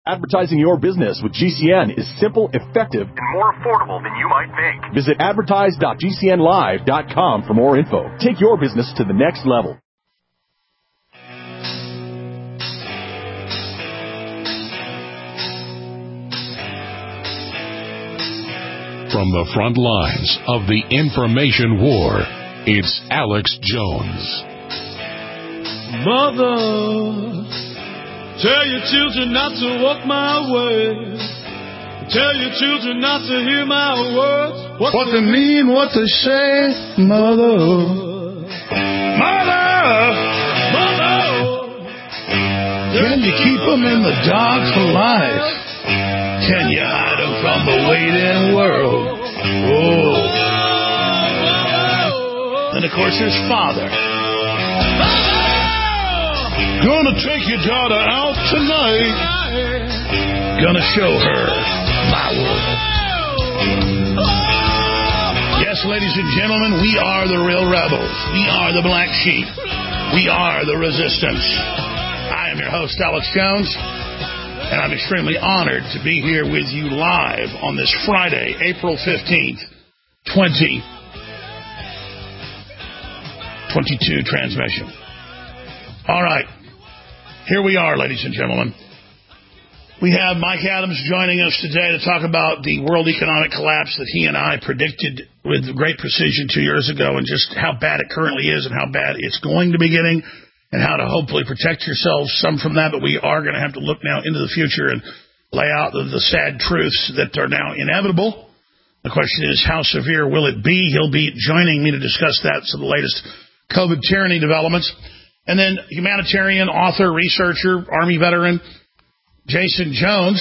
Advertising your business with GCN is simple, effective, and more affordable than you might think. Visit advertise.gcnlive.com for more info. Take your business to the next level. From the front lines of the information war, it's Alex Jones. Mother, tell your children not to walk my way. Tell your children not to hear my words. What they mean, what they say. Mother, mother, mother. Can you keep them in the dark for life? Can you hide them from the waiting world? Oh. And of course, there's Father. Gonna take your daughter out tonight. Gonna show her my world. Yes, ladies and gentlemen, we are the real rebels. We are the black sheep. We are the resistance. I am your host, Alex Jones, and I'm extremely honored to be here with you live on this Friday, April 15th, 2022 transmission. All right. Here we are, ladies and gentlemen. We have Mike Adams joining us today to talk about the world economic collapse that he and I predicted with great precision 2 years ago, and just how bad it currently is and how bad it's going to be getting, and how to hopefully protect yourselves some from that. But we are going to have to look now into the future and lay out the sad truths that are now inevitable. The question is, how severe will it be? He'll be joining me to discuss that, some of the latest COVID tyranny developments. And then humanitarian, author, researcher, Army veteran, Jason Jones,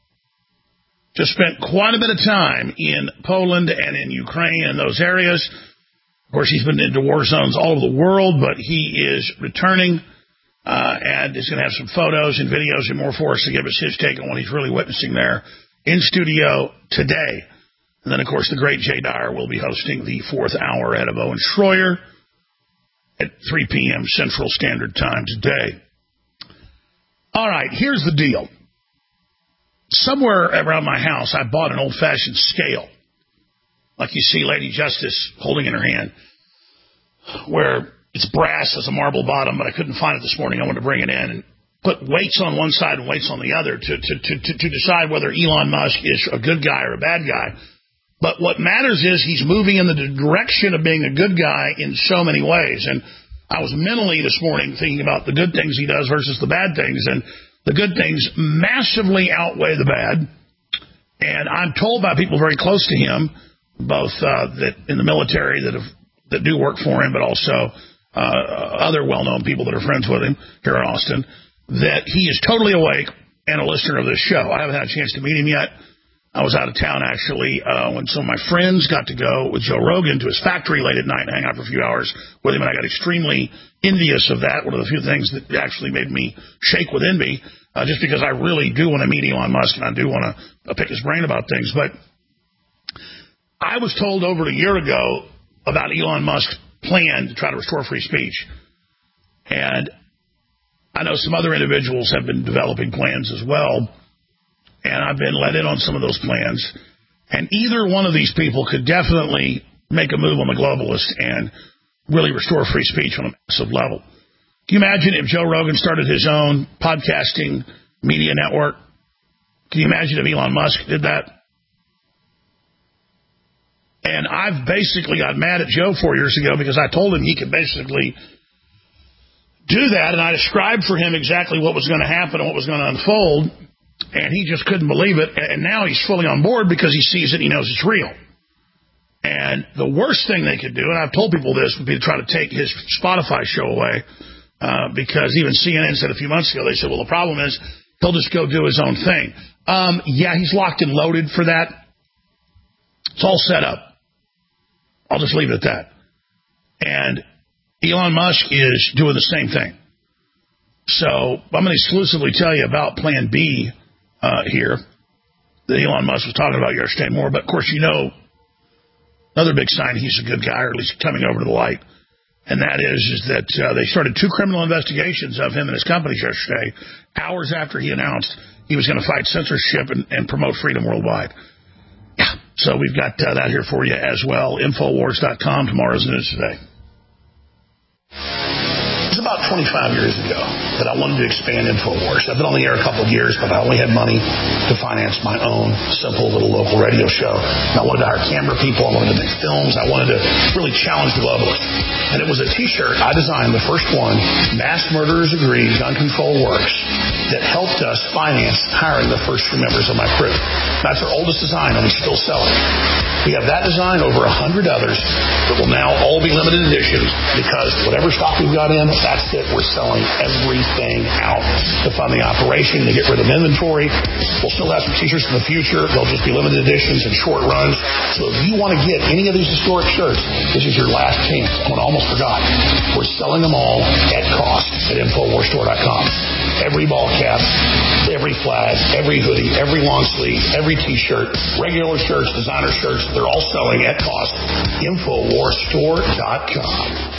just spent quite a bit of time in Poland and in Ukraine and those areas. Of course, he's been into war zones all over the world, but he is returning and is going to have some photos and videos and more for us to give us his take on what he's really witnessing there in studio today. And then, of course, the great Jay Dyer will be hosting the fourth hour ahead of Owen Schroyer at 3 p.m. Central Standard Time today. All right, here's the deal. Somewhere around my house, I bought an old-fashioned scale, like you see Lady Justice holding in her hand, where it's brass, has a marble bottom, but I couldn't find it this morning. I wanted to bring it in and put weights on one side and weights on the other to decide whether Elon Musk is a good guy or a bad guy. But what matters is he's moving in the direction of being a good guy in so many ways. And I was mentally this morning thinking about the good things he does versus the bad things. And the good things massively outweigh the bad. And I'm told by people very close to him, both that in the military that do work for him, but also other well-known people that are friends with him here in Austin, that he is totally awake and a listener of this show. I haven't had a chance to meet him yet. I was out of town, actually, when some of my friends got to go with Joe Rogan to his factory late at night and hang out for a few hours with him, and I got extremely envious of that. One of the few things that actually made me shake with envy, just because I really do want to meet Elon Musk, and I do want to pick his brain about things. But I was told over a year ago about Elon Musk's plan to try to restore free speech. And I know some other individuals have been developing plans as well. And I've been let in on some of those plans. And either one of these people could definitely make a move on the globalist and really restore free speech on a massive level. Can you imagine if Joe Rogan started his own podcasting media network? Can you imagine if Elon Musk did that? And I've basically got mad at Joe 4 years ago because I told him he could basically do that. And I described for him exactly what was going to happen and what was going to unfold. And he just couldn't believe it. And now he's fully on board because he sees it. He knows it's real. And the worst thing they could do, and I've told people this, would be to try to take his Spotify show away. Because even CNN said a few months ago, they said, well, the problem is he'll just go do his own thing. Yeah, he's locked and loaded for that. It's all set up. I'll just leave it at that. And Elon Musk is doing the same thing. So I'm going to exclusively tell you about Plan B here that Elon Musk was talking about yesterday more. But, of course, you know, another big sign he's a good guy, or at least coming over to the light, and that is that they started 2 criminal investigations of him and his companies yesterday, hours after he announced he was going to fight censorship and promote freedom worldwide. Yeah, so we've got that here for you as well. Infowars.com, tomorrow's news today. It was about 25 years ago that I wanted to expand InfoWars. I've been on the air a couple of years, but I only had money to finance my own simple little local radio show. And I wanted to hire camera people. I wanted to make films. I wanted to really challenge the globalists. And it was a T-shirt I designed, the first one, Mass Murderers Agree, Gun Control Works, that helped us finance hiring the first 3 members of my crew. That's our oldest design, and we still sell it. We have that design, over 100 others, that will now all be limited editions because whatever stock we've got in, that's it. We're selling everything out to fund the operation, to get rid of inventory. We'll still have some T-shirts in the future. They'll just be limited editions and short runs. So if you want to get any of these historic shirts, this is your last chance. I almost forgot. We're selling them all at cost at InfoWarsStore.com. Every ball cap, every flag, every hoodie, every long sleeve, every T-shirt, regular shirts, designer shirts, they're all selling at cost. InfoWarsStore.com.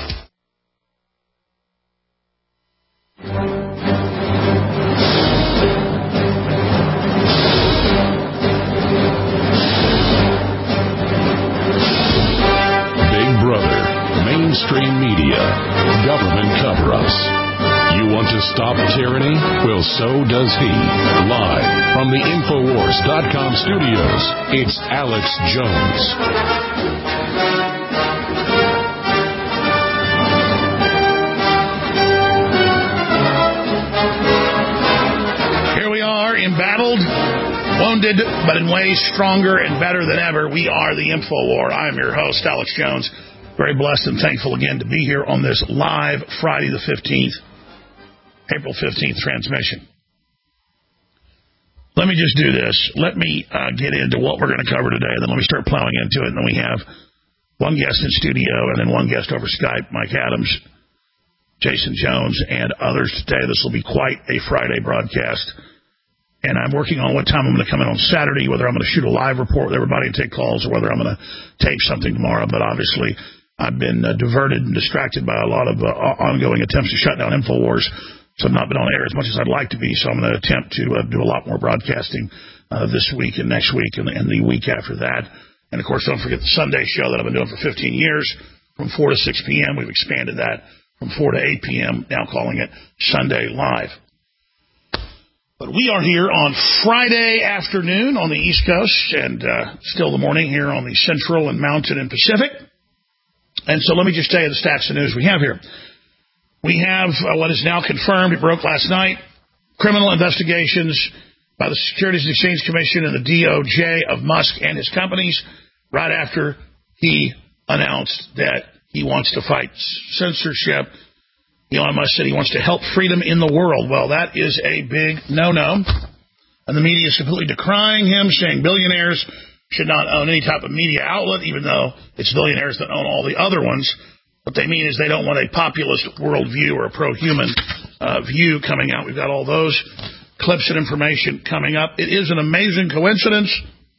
Mainstream media, government cover-ups. You want to stop tyranny? Well, so does he. Live from the Infowars.com studios, it's Alex Jones. Here we are, embattled, wounded, but in ways stronger and better than ever. We are the InfoWar. I'm your host, Alex Jones. Very blessed and thankful again to be here on this live Friday the 15th, April 15th transmission. Let me just do this. Let me get into what we're going to cover today, then let me start plowing into it. And then we have one guest in studio and then one guest over Skype, Mike Adams, Jason Jones, and others today. This will be quite a Friday broadcast. And I'm working on what time I'm going to come in on Saturday, whether I'm going to shoot a live report with everybody and take calls or whether I'm going to tape something tomorrow. But obviously, I've been diverted and distracted by a lot of ongoing attempts to shut down InfoWars, so I've not been on air as much as I'd like to be. So I'm going to attempt to do a lot more broadcasting this week and next week and the week after that. And, of course, don't forget the Sunday show that I've been doing for 15 years from 4 to 6 p.m. We've expanded that from 4 to 8 p.m., now calling it Sunday Live. But we are here on Friday afternoon on the East Coast and still the morning here on the Central and Mountain and Pacific. And so let me just tell you the stats of news we have here. We have what is now confirmed, it broke last night, criminal investigations by the Securities and Exchange Commission and the DOJ of Musk and his companies right after he announced that he wants to fight censorship. Elon Musk said he wants to help freedom in the world. Well, that is a big no-no. And the media is completely decrying him, saying billionaires should not own any type of media outlet, even though it's billionaires that own all the other ones. What they mean is they don't want a populist worldview or a pro-human view coming out. We've got all those clips and information coming up. It is an amazing coincidence.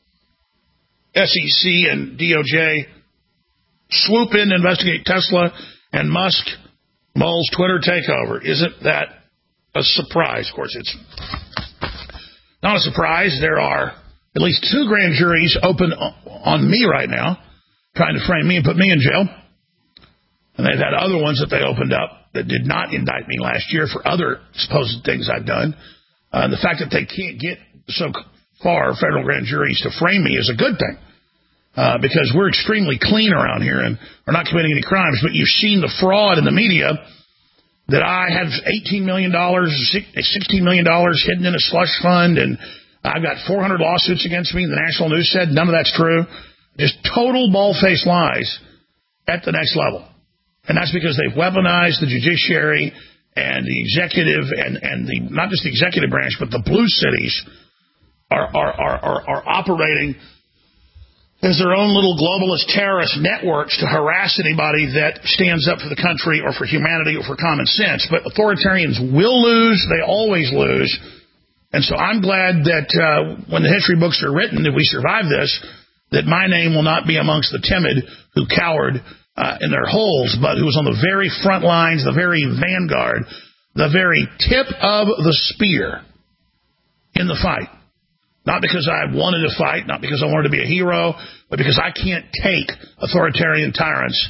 SEC and DOJ swoop in to investigate Tesla and Musk, Mull's Twitter takeover. Isn't that a surprise? Of course, it's not a surprise. There are at least 2 grand juries open on me right now, trying to frame me and put me in jail. And they've had other ones that they opened up that did not indict me last year for other supposed things I've done. The fact that they can't get so far, federal grand juries, to frame me is a good thing. Because we're extremely clean around here and are not committing any crimes. But you've seen the fraud in the media that I have $18 million, $16 million hidden in a slush fund, and I've got 400 lawsuits against me. The national news said none of that's true. Just total bald-faced lies at the next level. And that's because they've weaponized the judiciary and the executive and the not just the executive branch, but the blue cities are operating as their own little globalist terrorist networks to harass anybody that stands up for the country or for humanity or for common sense. But authoritarians will lose. They always lose. And so I'm glad that when the history books are written, if we survive this, that my name will not be amongst the timid who cowered in their holes, but who was on the very front lines, the very vanguard, the very tip of the spear in the fight. Not because I wanted to fight, not because I wanted to be a hero, but because I can't take authoritarian tyrants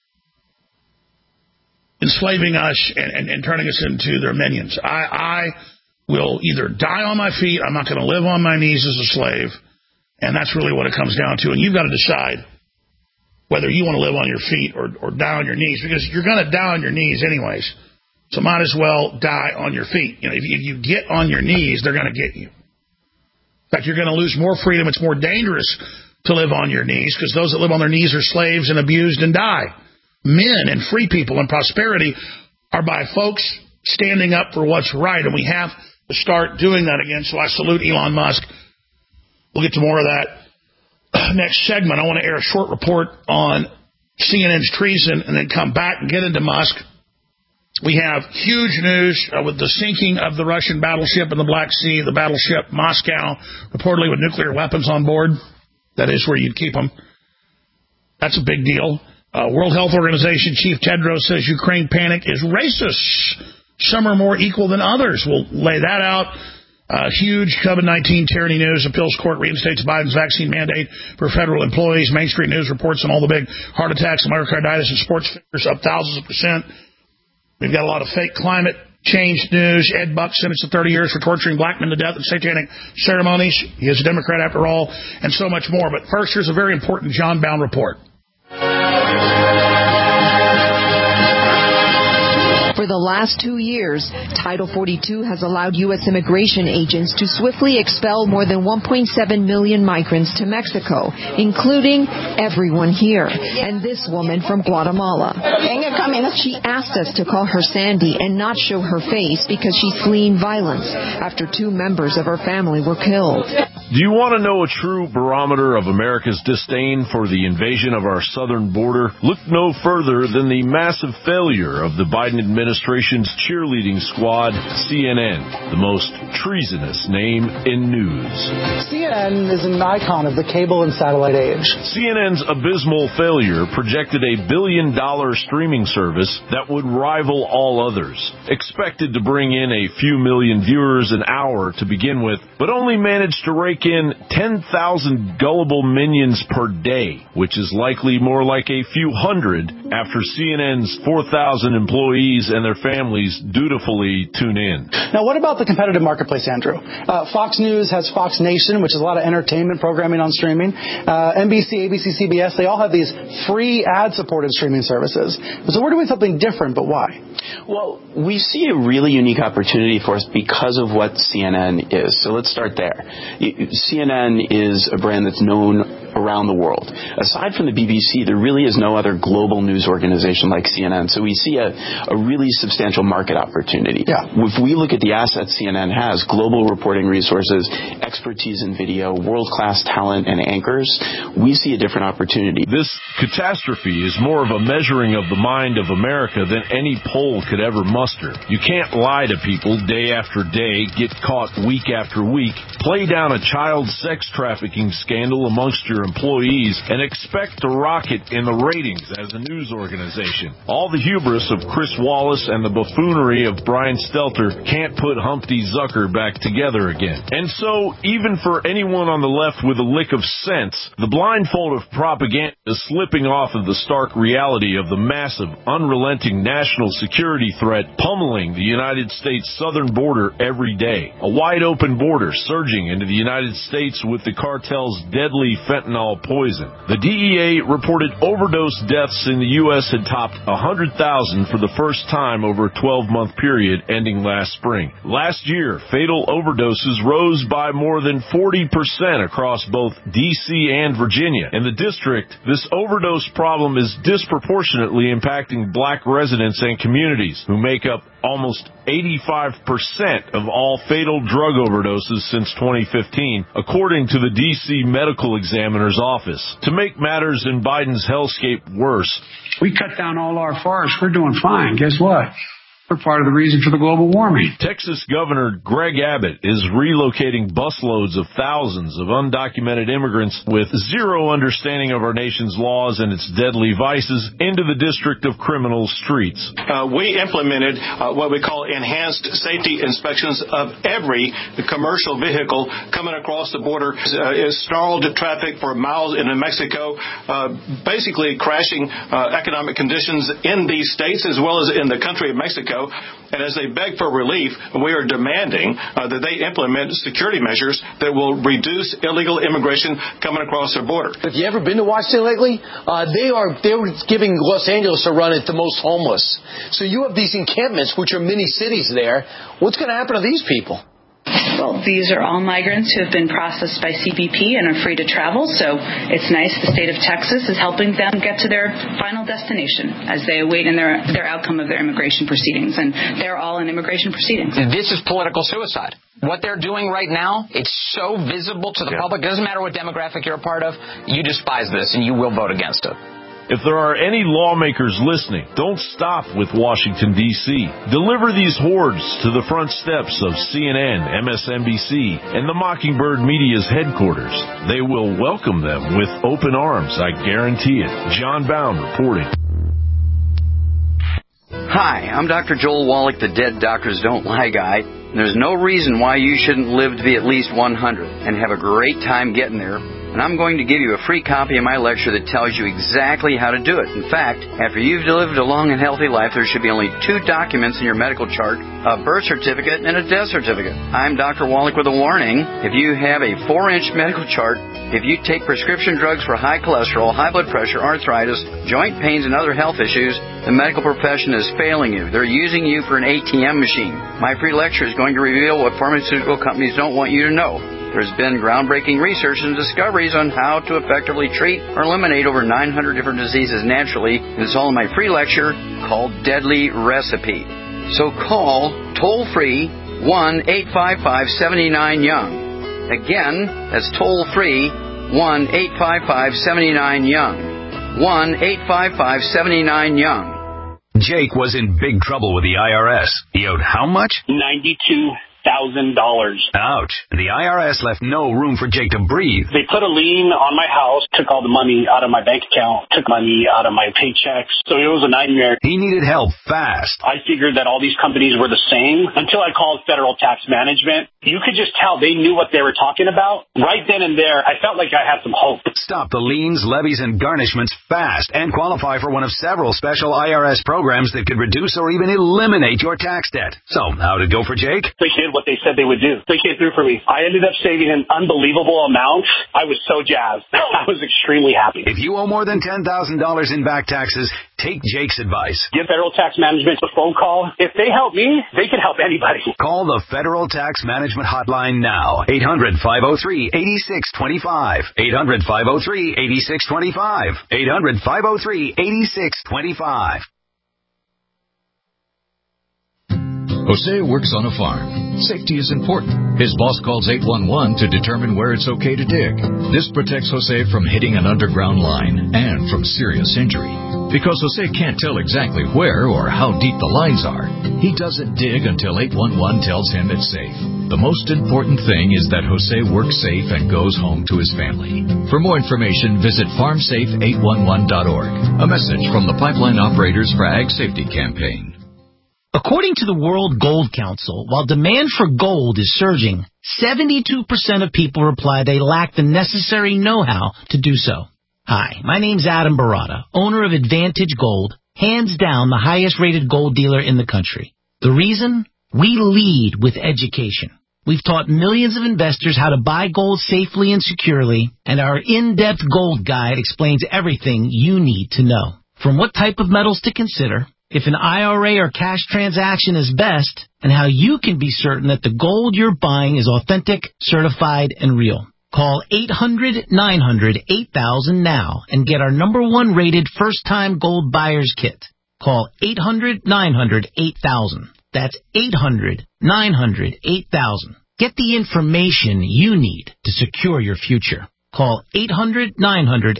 enslaving us and turning us into their minions. I will either die on my feet, I'm not going to live on my knees as a slave, and that's really what it comes down to. And you've got to decide whether you want to live on your feet or die on your knees, because you're going to die on your knees anyways. So might as well die on your feet. You know, if you get on your knees, they're going to get you. In fact, you're going to lose more freedom. It's more dangerous to live on your knees, because those that live on their knees are slaves and abused and die. Men and free people and prosperity are by folks standing up for what's right, and we have to start doing that again. So I salute Elon Musk. We'll get to more of that next segment. I want to air a short report on CNN's treason and then come back and get into Musk. We have huge news with the sinking of the Russian battleship in the Black Sea, the battleship Moscow, reportedly with nuclear weapons on board. That is where you'd keep them. That's a big deal. World Health Organization Chief Tedros says Ukraine panic is racist. Some are more equal than others. We'll lay that out. Huge COVID-19 tyranny news. Appeals court reinstates Biden's vaccine mandate for federal employees. Main Street News reports on all the big heart attacks and myocarditis and sports figures up thousands of %. We've got a lot of fake climate change news. Ed Buck sentenced to 30 years for torturing black men to death at satanic ceremonies. He is a Democrat after all, and so much more. But first, here's a very important John Bound report. For the last 2 years, Title 42 has allowed U.S. immigration agents to swiftly expel more than 1.7 million migrants to Mexico, including everyone here, and this woman from Guatemala. She asked us to call her Sandy and not show her face because she's fleeing violence after 2 members of her family were killed. Do you want to know a true barometer of America's disdain for the invasion of our southern border? Look no further than the massive failure of the Biden administration's cheerleading squad, CNN, the most treasonous name in news. CNN is an icon of the cable and satellite age. CNN's abysmal failure projected a $1 billion streaming service that would rival all others, expected to bring in a few million viewers an hour to begin with, but only managed to rake in 10,000 gullible minions per day, which is likely more like a few hundred after CNN's 4,000 employees and their families dutifully tune in. Now, what about the competitive marketplace, Andrew? Fox News has Fox Nation, which is a lot of entertainment programming on streaming. NBC, ABC, CBS, they all have these free ad-supported streaming services. So we're doing something different, but why? Well, we see a really unique opportunity for us because of what CNN is. So let's start there. CNN is a brand that's known around the world. Aside from the BBC, there really is no other global news organization like CNN. So we see a really substantial market opportunity. Yeah. If we look at the assets CNN has, global reporting resources, expertise in video, world-class talent and anchors, we see a different opportunity. This catastrophe is more of a measuring of the mind of America than any poll could ever muster. You can't lie to people day after day, get caught week after week, play down a child sex trafficking scandal amongst your employees, and expect to rocket in the ratings as a news organization. All the hubris of Chris Wallace and the buffoonery of Brian Stelter can't put Humpty Zucker back together again. And so, even for anyone on the left with a lick of sense, the blindfold of propaganda is slipping off of the stark reality of the massive, unrelenting national security threat pummeling the United States southern border every day. A wide-open border surging into the United States with the cartel's deadly fentanyl poison. The DEA reported overdose deaths in the U.S. had topped 100,000 for the first time over a 12-month period ending last spring. Last year, fatal overdoses rose by more than 40% across both D.C. and Virginia. In the district, this overdose problem is disproportionately impacting black residents and communities who make up almost 85% of all fatal drug overdoses since 2015, according to the D.C. Medical Examiner's Office. To make matters in Biden's hellscape worse, we cut down all our forests. We're doing fine. Guess what? part of the reason for the global warming. Texas Governor Greg Abbott is relocating busloads of thousands of undocumented immigrants with zero understanding of our nation's laws and its deadly vices into the District of Criminal Streets. We implemented what we call enhanced safety inspections of every commercial vehicle coming across the border. It snarled traffic for miles into Mexico, basically crashing economic conditions in these states as well as in the country of Mexico. And as they beg for relief, we are demanding that they implement security measures that will reduce illegal immigration coming across their border. Have you ever been to Washington lately? They're giving Los Angeles a run at the most homeless. So you have these encampments, which are mini cities there. What's going to happen to these people? Well, these are all migrants who have been processed by CBP and are free to travel, so it's nice the state of Texas is helping them get to their final destination as they await in their outcome of their immigration proceedings, and they're all in immigration proceedings. This is political suicide. What they're doing right now, it's so visible to the public. It doesn't matter what demographic you're a part of, you despise this and you will vote against it. If there are any lawmakers listening, don't stop with Washington, D.C. Deliver these hordes to the front steps of CNN, MSNBC, and the Mockingbird Media's headquarters. They will welcome them with open arms, I guarantee it. John Bound reporting. Hi, I'm Dr. Joel Wallach, the Dead Doctors Don't Lie guy. There's no reason why you shouldn't live to be at least 100 and have a great time getting there. And I'm going to give you a free copy of my lecture that tells you exactly how to do it. In fact, after you've lived a long and healthy life, there should be only 2 documents in your medical chart, a birth certificate and a death certificate. I'm Dr. Wallach with a warning. If you have a 4-inch medical chart, if you take prescription drugs for high cholesterol, high blood pressure, arthritis, joint pains, and other health issues, the medical profession is failing you. They're using you for an ATM machine. My free lecture is going to reveal what pharmaceutical companies don't want you to know. There's been groundbreaking research and discoveries on how to effectively treat or eliminate over 900 different diseases naturally, and it's all in my free lecture called Deadly Recipe. So call toll-free 1-855-79-YOUNG. Again, that's toll-free 1-855-79-YOUNG. 1-855-79-YOUNG. Jake was in big trouble with the IRS. He owed how much? $92,000. Ouch. The IRS left no room for Jake to breathe. They put a lien on my house, took all the money out of my bank account, took money out of my paychecks. So it was a nightmare. He needed help fast. I figured that all these companies were the same until I called Federal Tax Management. You could just tell they knew what they were talking about. Right then and there, I felt like I had some hope. Stop the liens, levies, and garnishments fast and qualify for one of several special IRS programs that could reduce or even eliminate your tax debt. So, how'd it go for Jake? They did what they said they would do. They came through for me. I ended up saving an unbelievable amount. I was so jazzed. I was extremely happy. If you owe more than $10,000 in back taxes, take Jake's advice. Give Federal Tax Management a phone call. If they help me, they can help anybody. Call the Federal Tax Management Hotline now. 800-503-8625. 800-503-8625. 800-503-8625. Jose works on a farm. Safety is important. His boss calls 811 to determine where it's okay to dig. This protects Jose from hitting an underground line and from serious injury. Because Jose can't tell exactly where or how deep the lines are, he doesn't dig until 811 tells him it's safe. The most important thing is that Jose works safe and goes home to his family. For more information, visit farmsafe811.org. A message from the Pipeline Operators for Ag Safety Campaign. According to the World Gold Council, while demand for gold is surging, 72% of people reply they lack the necessary know-how to do so. Hi, my name's Adam Barata, owner of Advantage Gold, hands down the highest-rated gold dealer in the country. The reason? We lead with education. We've taught millions of investors how to buy gold safely and securely, and our in-depth gold guide explains everything you need to know. From what type of metals to consider, if an IRA or cash transaction is best, and how you can be certain that the gold you're buying is authentic, certified, and real. Call 800-900-8000 now and get our #1 rated first-time gold buyer's kit. Call 800-900-8000. That's 800-900-8000. Get the information you need to secure your future. Call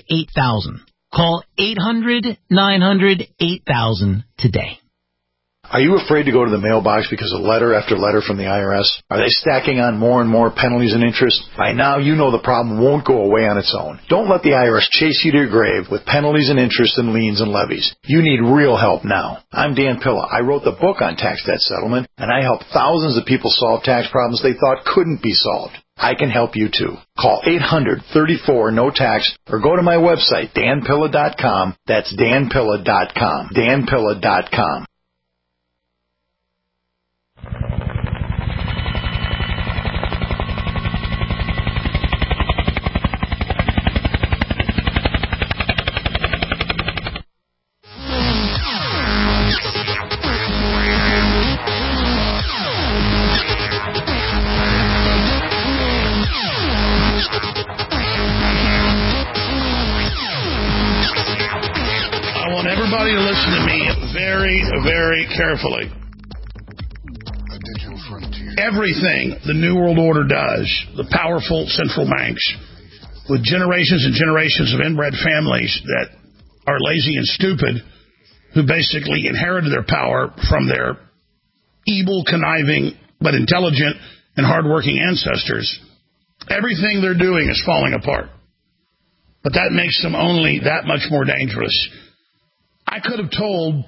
800-900-8000. Call 800-900-8000 today. Are you afraid to go to the mailbox because of letter after letter from the IRS? Are they stacking on more and more penalties and interest? By now, you know the problem won't go away on its own. Don't let the IRS chase you to your grave with penalties and interest and liens and levies. You need real help now. I'm Dan Pilla. I wrote the book on tax debt settlement, and I help thousands of people solve tax problems they thought couldn't be solved. I can help you too. Call 800-34-NO-TAX or go to my website, danpilla.com. That's danpilla.com. danpilla.com. Everybody to listen to me very, very carefully. Everything the New World Order does, the powerful central banks, with generations and generations of inbred families that are lazy and stupid, who basically inherited their power from their evil, conniving, but intelligent and hardworking ancestors, everything they're doing is falling apart. But that makes them only that much more dangerous. I could have told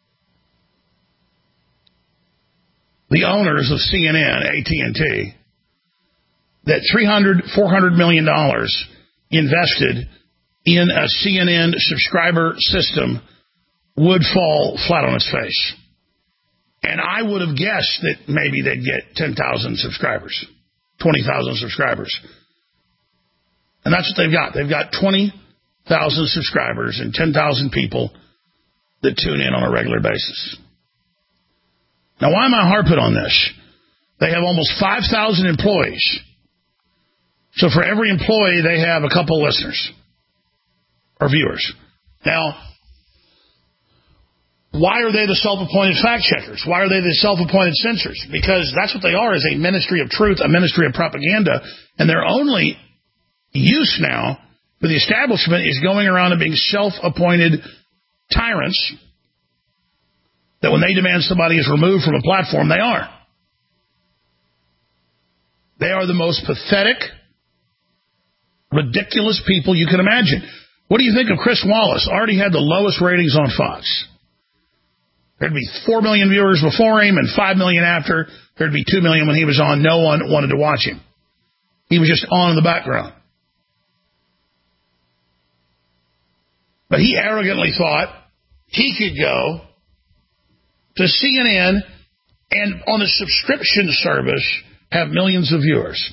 the owners of CNN, AT&T, that $300-400 million invested in a CNN subscriber system would fall flat on its face. And I would have guessed that maybe they'd get 10,000 subscribers, 20,000 subscribers. And that's what they've got. They've got 20,000 subscribers and 10,000 people that tune in on a regular basis. Now, why am I harping on this? They have almost 5,000 employees. So for every employee, they have a couple listeners or viewers. Now, why are they the self-appointed fact-checkers? Why are they the self-appointed censors? Because that's what they are, is a ministry of truth, a ministry of propaganda, and their only use now for the establishment is going around and being self-appointed tyrants that when they demand somebody is removed from a platform, they are. They are the most pathetic, ridiculous people you can imagine. What do you think of Chris Wallace? Already had the lowest ratings on Fox. There'd be 4 million viewers before him and 5 million after. There'd be 2 million when he was on. No one wanted to watch him. He was just on in the background. But he arrogantly thought he could go to CNN and on a subscription service have millions of viewers.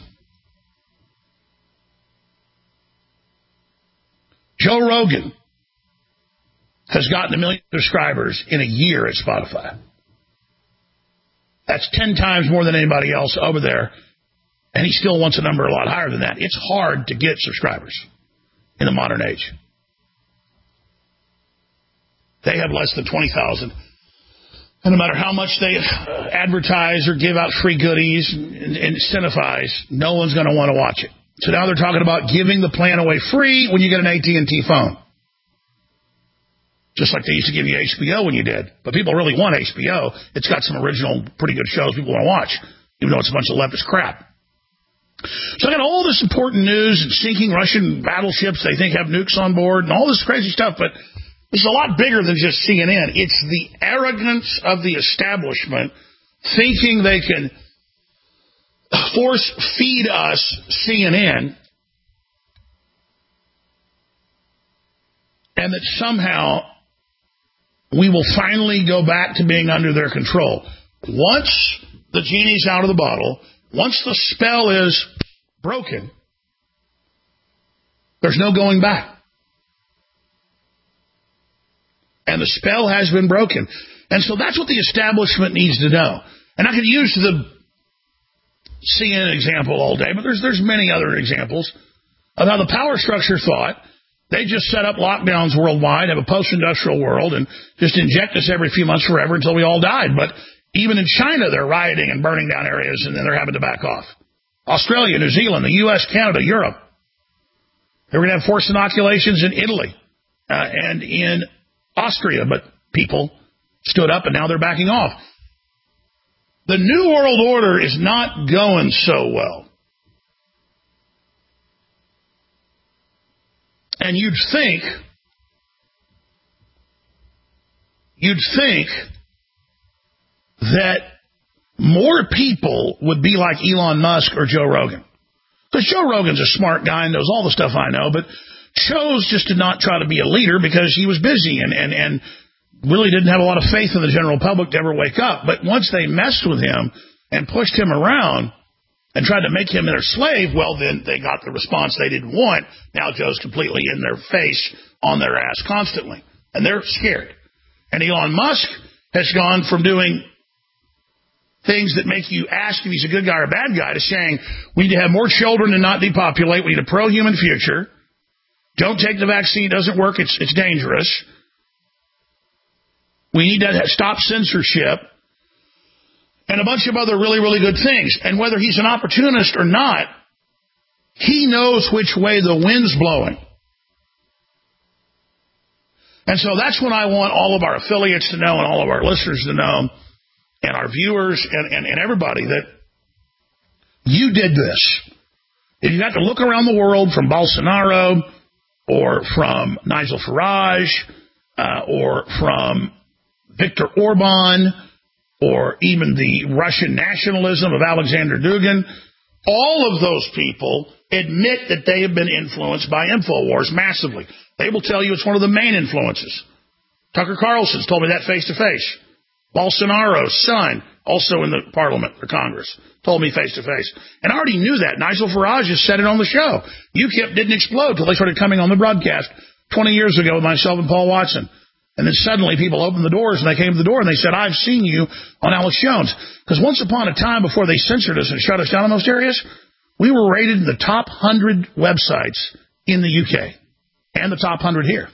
Joe Rogan has gotten 1 million subscribers in a year at Spotify. That's 10 times more than anybody else over there, and he still wants a number a lot higher than that. It's hard to get subscribers in the modern age. They have less than 20,000. And no matter how much they advertise or give out free goodies and incentivize, no one's going to want to watch it. So now they're talking about giving the plan away free when you get an AT&T phone. Just like they used to give you HBO when you did. But people really want HBO. It's got some original, pretty good shows people want to watch, even though it's a bunch of leftist crap. So I got all this important news and sinking Russian battleships they think have nukes on board and all this crazy stuff, but it's a lot bigger than just CNN. It's the arrogance of the establishment thinking they can force feed us CNN and that somehow we will finally go back to being under their control. Once the genie's out of the bottle, once the spell is broken, there's no going back. And the spell has been broken. And so that's what the establishment needs to know. And I could use the CNN example all day, but there's many other examples of how the power structure thought they just set up lockdowns worldwide, have a post-industrial world, and just inject us every few months forever until we all died. But even in China, they're rioting and burning down areas, and then they're having to back off. Australia, New Zealand, the U.S., Canada, Europe. They were going to have forced inoculations in Italy and in Austria, but people stood up, and now they're backing off. The New World Order is not going so well. And you'd think that more people would be like Elon Musk or Joe Rogan. Because Joe Rogan's a smart guy and knows all the stuff I know, but chose just to not try to be a leader because he was busy and really didn't have a lot of faith in the general public to ever wake up. But once they messed with him and pushed him around and tried to make him their slave, well, then they got the response they didn't want. Now Joe's completely in their face, on their ass constantly. And they're scared. And Elon Musk has gone from doing things that make you ask if he's a good guy or a bad guy to saying we need to have more children and not depopulate. We need a pro-human future. Don't take the vaccine. It doesn't work. It's dangerous. We need to stop censorship. And a bunch of other really, really good things. And whether he's an opportunist or not, he knows which way the wind's blowing. And so that's what I want all of our affiliates to know and all of our listeners to know and our viewers and everybody, that you did this. If you got to look around the world from Bolsonaro or from Nigel Farage or from Viktor Orban or even the Russian nationalism of Alexander Dugin, all of those people admit that they have been influenced by InfoWars massively. They will tell you it's one of the main influences. Tucker Carlson's told me that face-to-face. Bolsonaro's son, also in the Parliament or Congress, told me face-to-face. And I already knew that. Nigel Farage has said it on the show. UKIP didn't explode until they started coming on the broadcast 20 years ago with myself and Paul Watson. And then suddenly people opened the doors, and they came to the door, and they said, I've seen you on Alex Jones. Because once upon a time, before they censored us and shut us down in most areas, we were rated in the top 100 websites in the UK and the top 100 here.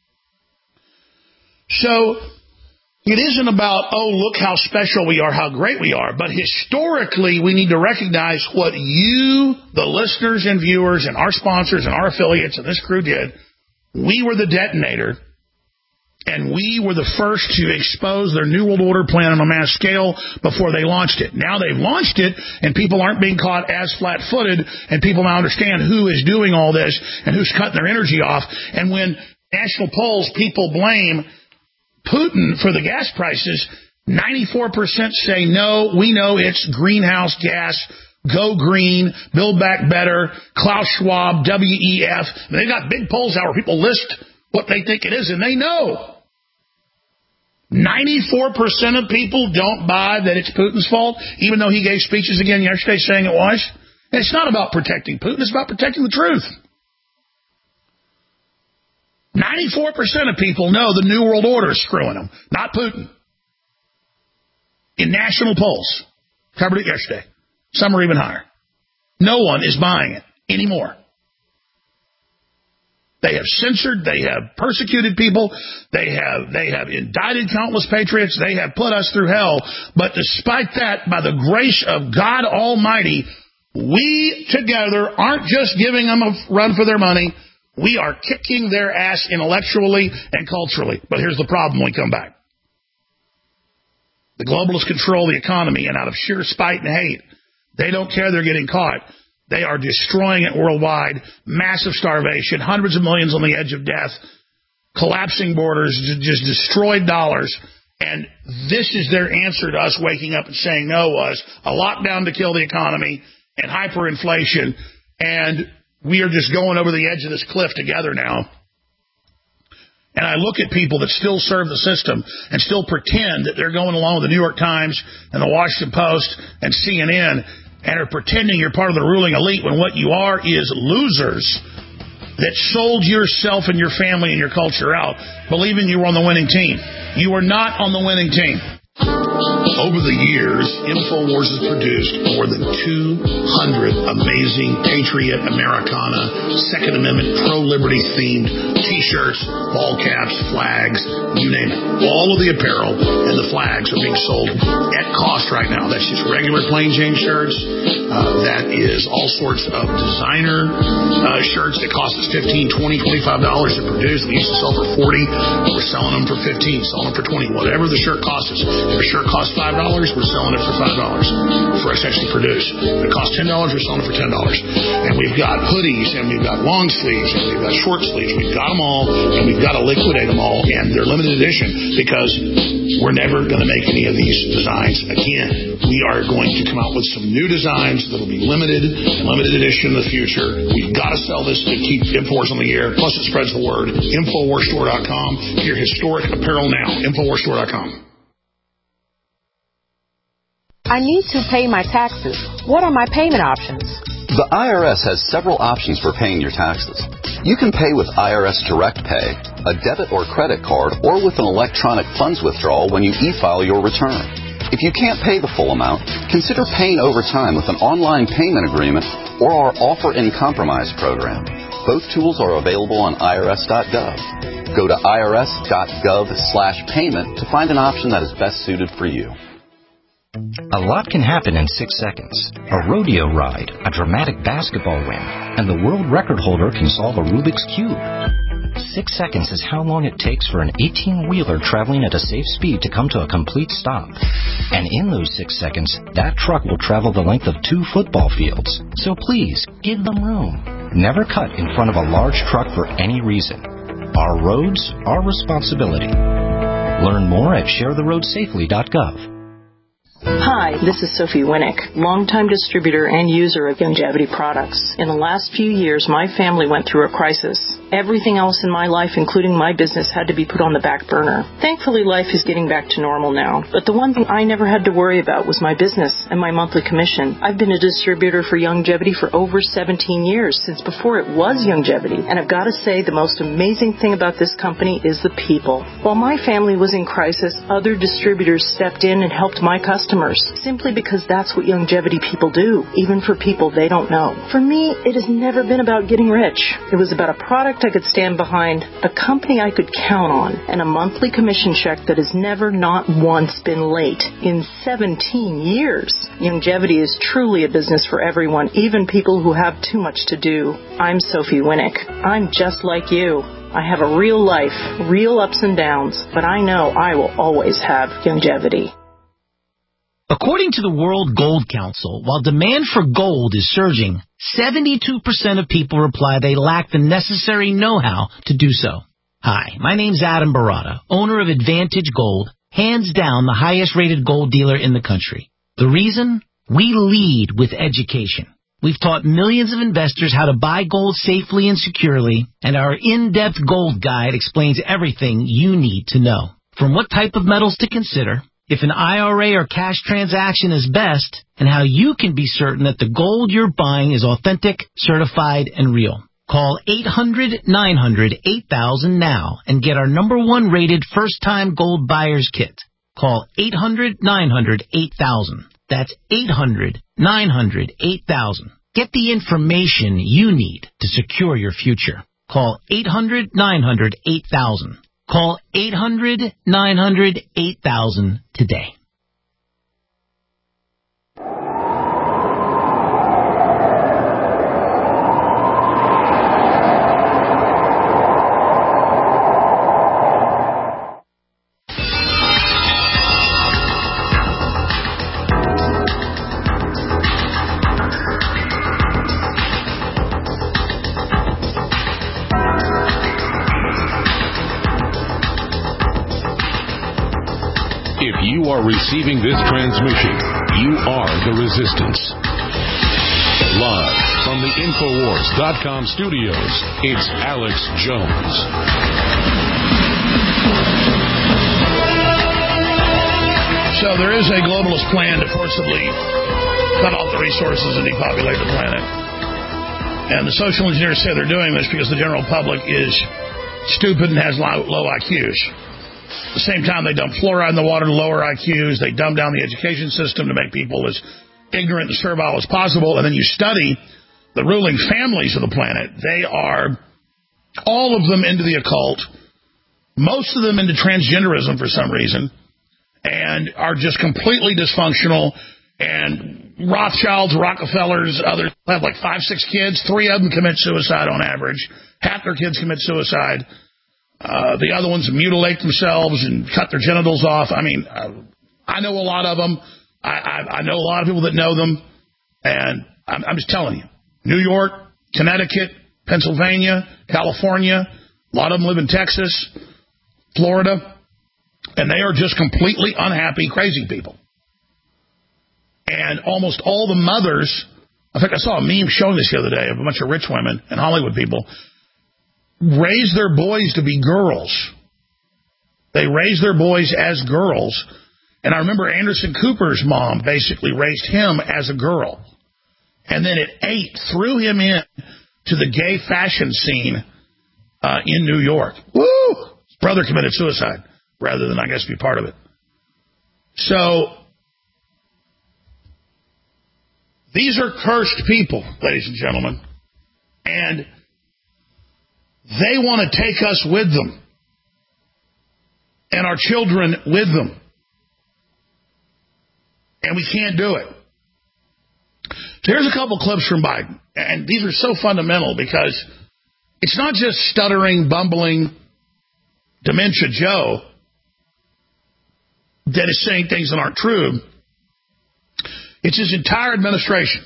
So it isn't about, oh, look how special we are, how great we are. But historically, we need to recognize what you, the listeners and viewers and our sponsors and our affiliates and this crew did. We were the detonator. And we were the first to expose their New World Order plan on a mass scale before they launched it. Now they've launched it, and people aren't being caught as flat-footed, and people now understand who is doing all this and who's cutting their energy off. And when national polls, people blame Putin for the gas prices, 94% say no, we know it's greenhouse gas, go green, build back better, Klaus Schwab, WEF. And they've got big polls out where people list what they think it is, and they know. 94% of people don't buy that it's Putin's fault, even though he gave speeches again yesterday saying it was. And it's not about protecting Putin, it's about protecting the truth. 94% of people know the New World Order is screwing them, not Putin. In national polls, covered it yesterday. Some are even higher. No one is buying it anymore. They have censored, they have persecuted people, they have indicted countless patriots, they have put us through hell. But despite that, by the grace of God Almighty, we together aren't just giving them a run for their money, we are kicking their ass intellectually and culturally. But here's the problem when we come back. The globalists control the economy, and out of sheer spite and hate, they don't care they're getting caught. They are destroying it worldwide, massive starvation, hundreds of millions on the edge of death, collapsing borders, just destroyed dollars. And this is their answer to us waking up and saying no was a lockdown to kill the economy and hyperinflation. And we are just going over the edge of this cliff together now. And I look at people that still serve the system and still pretend that they're going along with the New York Times and the Washington Post and CNN and are pretending you're part of the ruling elite when what you are is losers that sold yourself and your family and your culture out, believing you were on the winning team. You were not on the winning team. Over the years, InfoWars has produced more than 200 amazing Patriot, Americana, Second Amendment, pro-liberty themed T-shirts, ball caps, flags, you name it. All of the apparel and the flags are being sold at cost right now. That's just regular plain Jane shirts. That is all sorts of designer shirts that cost us $15, $20, $25 to produce. We used to sell for $40. We're selling them for $15, selling them for $20. Whatever the shirt costs us. If a shirt costs $5, we're selling it for $5 for us to actually produce. If it costs $10, we're selling it for $10. And we've got hoodies, and we've got long sleeves, and we've got short sleeves. We've got them all, and we've got to liquidate them all. And they're limited edition because we're never going to make any of these designs again. We are going to come out with some new designs that will be limited edition in the future. We've got to sell this to keep InfoWars on the air. Plus, it spreads the word. InfoWarsStore.com. Get your historic apparel now. InfoWarsStore.com. I need to pay my taxes. What are my payment options? The IRS has several options for paying your taxes. You can pay with IRS Direct Pay, a debit or credit card, or with an electronic funds withdrawal when you e-file your return. If you can't pay the full amount, consider paying over time with an online payment agreement or our Offer in Compromise program. Both tools are available on irs.gov. Go to irs.gov/payment to find an option that is best suited for you. A lot can happen in 6 seconds. A rodeo ride, a dramatic basketball win, and the world record holder can solve a Rubik's Cube. 6 seconds is how long it takes for an 18-wheeler traveling at a safe speed to come to a complete stop. And in those 6 seconds, that truck will travel the length of 2 football fields. So please, give them room. Never cut in front of a large truck for any reason. Our roads, our responsibility. Learn more at sharetheroadsafely.gov. Hi, this is Sophie Winnick, longtime distributor and user of Youngevity products. In the last few years, my family went through a crisis. Everything else in my life, including my business, had to be put on the back burner. Thankfully, life is getting back to normal now. But the one thing I never had to worry about was my business and my monthly commission. I've been a distributor for Youngevity for over 17 years, since before it was Youngevity. And I've got to say, the most amazing thing about this company is the people. While my family was in crisis, other distributors stepped in and helped my customers, simply because that's what Youngevity people do, even for people they don't know. For me, it has never been about getting rich. It was about a product I could stand behind, a company I could count on, and a monthly commission check that has never, not once, been late in 17 years. Youngevity is truly a business for everyone, even people who have too much to do. I'm Sophie Winnick. I'm just like you. I have a real life, real ups and downs, but I know I will always have Youngevity. According to the World Gold Council, while demand for gold is surging, 72% of people reply they lack the necessary know-how to do so. Hi, my name's Adam Barata, owner of Advantage Gold, hands down the highest-rated gold dealer in the country. The reason? We lead with education. We've taught millions of investors how to buy gold safely and securely, and our in-depth gold guide explains everything you need to know. From what type of metals to consider, if an IRA or cash transaction is best, and how you can be certain that the gold you're buying is authentic, certified, and real. Call 800-900-8000 now and get our #1 rated first-time gold buyer's kit. Call 800-900-8000. That's 800-900-8000. Get the information you need to secure your future. Call 800-900-8000. Call 800-900-8000 today. If you are receiving this transmission, you are the resistance. Live from the Infowars.com studios, it's Alex Jones. So there is a globalist plan to forcibly cut off the resources and depopulate the planet. And the social engineers say they're doing this because the general public is stupid and has low IQs. At the same time, they dump fluoride in the water to lower IQs. They dumb down the education system to make people as ignorant and servile as possible. And then you study the ruling families of the planet. They are, all of them, into the occult. Most of them into transgenderism for some reason. And are just completely dysfunctional. And Rothschilds, Rockefellers, others have like 5, 6 kids. 3 of them commit suicide on average. Half their kids commit suicide. The other ones mutilate themselves and cut their genitals off. I mean, I know a lot of them. I know a lot of people that know them. And I'm just telling you. New York, Connecticut, Pennsylvania, California. A lot of them live in Texas, Florida. And they are just completely unhappy, crazy people. And almost all the mothers, in fact, I saw a meme showing this the other day of a bunch of rich women and Hollywood people, raise their boys to be girls. They raise their boys as girls. And I remember Anderson Cooper's mom basically raised him as a girl. And then at 8, threw him in to the gay fashion scene in New York. Woo! His brother committed suicide rather than, I guess, be part of it. So these are cursed people, ladies and gentlemen. And they want to take us with them. And our children with them. And we can't do it. So here's a couple clips from Biden. And these are so fundamental because it's not just stuttering, bumbling, dementia Joe that is saying things that aren't true. It's his entire administration.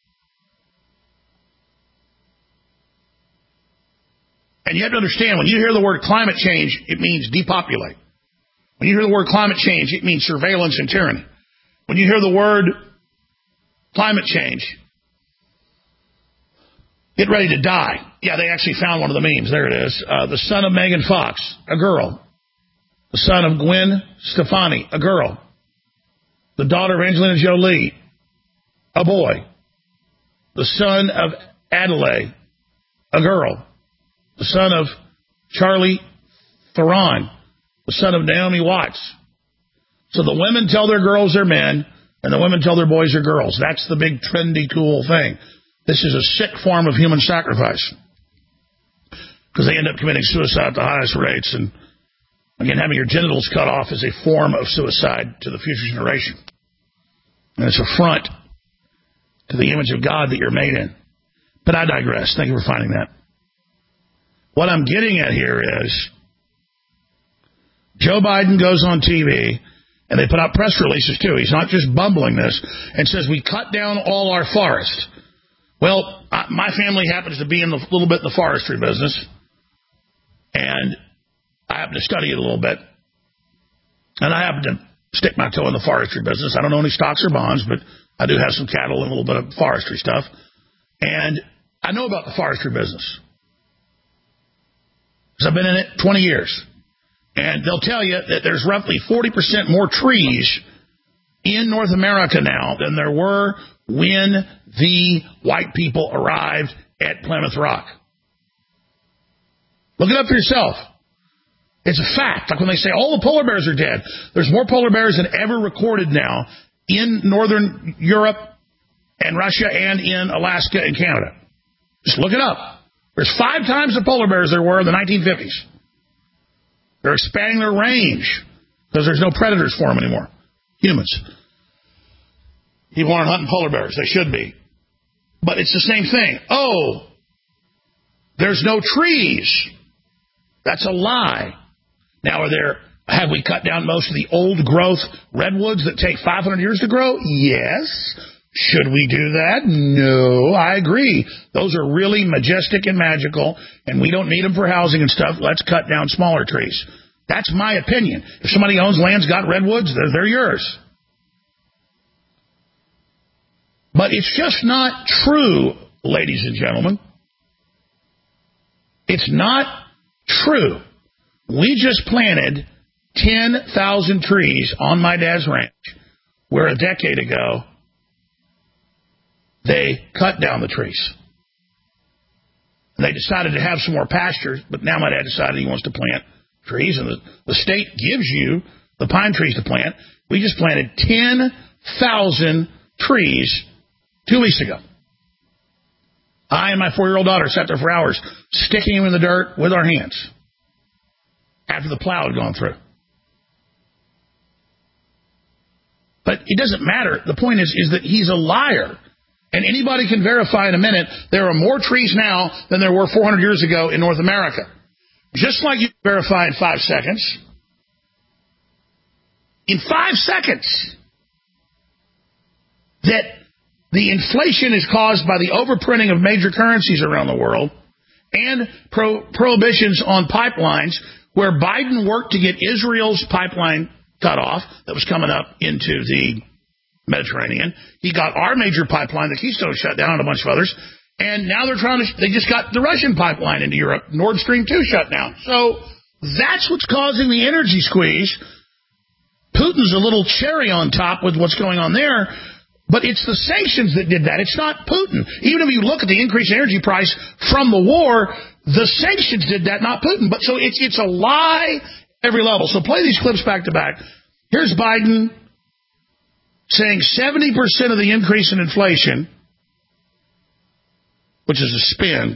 And you have to understand, when you hear the word climate change, it means depopulate. When you hear the word climate change, it means surveillance and tyranny. When you hear the word climate change, get ready to die. Yeah, they actually found one of the memes. There it is. The son of Megan Fox, a girl. The son of Gwen Stefani, a girl. The daughter of Angelina Jolie, a boy. The son of Adelaide, a girl. The son of Charlie Theron, the son of Naomi Watts. So the women tell their girls they're men, and the women tell their boys they're girls. That's the big, trendy, cool thing. This is a sick form of human sacrifice. Because they end up committing suicide at the highest rates. And, again, having your genitals cut off is a form of suicide to the future generation. And it's a affront to the image of God that you're made in. But I digress. Thank you for finding that. What I'm getting at here is Joe Biden goes on TV, and they put out press releases, too. He's not just bumbling this, and says, we cut down all our forest. Well, my family happens to be in a little bit in the forestry business, and I happen to study it a little bit, and I happen to stick my toe in the forestry business. I don't own any stocks or bonds, but I do have some cattle and a little bit of forestry stuff, and I know about the forestry business. I've been in it 20 years. And they'll tell you that there's roughly 40% more trees in North America now than there were when the white people arrived at Plymouth Rock. Look it up for yourself. It's a fact. Like when they say all the polar bears are dead, there's more polar bears than ever recorded now in northern Europe and Russia and in Alaska and Canada. Just look it up. There's 5 times the polar bears there were in the 1950s. They're expanding their range because there's no predators for them anymore. Humans. People aren't hunting polar bears. They should be. But it's the same thing. Oh, there's no trees. That's a lie. Now, have we cut down most of the old growth redwoods that take 500 years to grow? Yes. Should we do that? No, I agree. Those are really majestic and magical, and we don't need them for housing and stuff. Let's cut down smaller trees. That's my opinion. If somebody owns land's got redwoods, they're yours. But it's just not true, ladies and gentlemen. It's not true. We just planted 10,000 trees on my dad's ranch, where a decade ago, they cut down the trees. And they decided to have some more pastures, but now my dad decided he wants to plant trees, and the state gives you the pine trees to plant. We just planted 10,000 trees 2 weeks ago. I and my 4-year-old daughter sat there for hours, sticking them in the dirt with our hands after the plow had gone through. But it doesn't matter. The point is that he's a liar. And anybody can verify in a minute there are more trees now than there were 400 years ago in North America. Just like you can verify in 5 seconds. In 5 seconds. That the inflation is caused by the overprinting of major currencies around the world and prohibitions on pipelines, where Biden worked to get Israel's pipeline cut off that was coming up into the Mediterranean. He got our major pipeline, the Keystone, shut down, and a bunch of others. And now they just got the Russian pipeline into Europe, Nord Stream 2, shut down. So that's what's causing the energy squeeze. Putin's a little cherry on top with what's going on there, but it's the sanctions that did that. It's not Putin. Even if you look at the increased energy price from the war, the sanctions did that, not Putin. But so it's a lie every level. So play these clips back to back. Here's Biden saying 70% of the increase in inflation, which is a spin,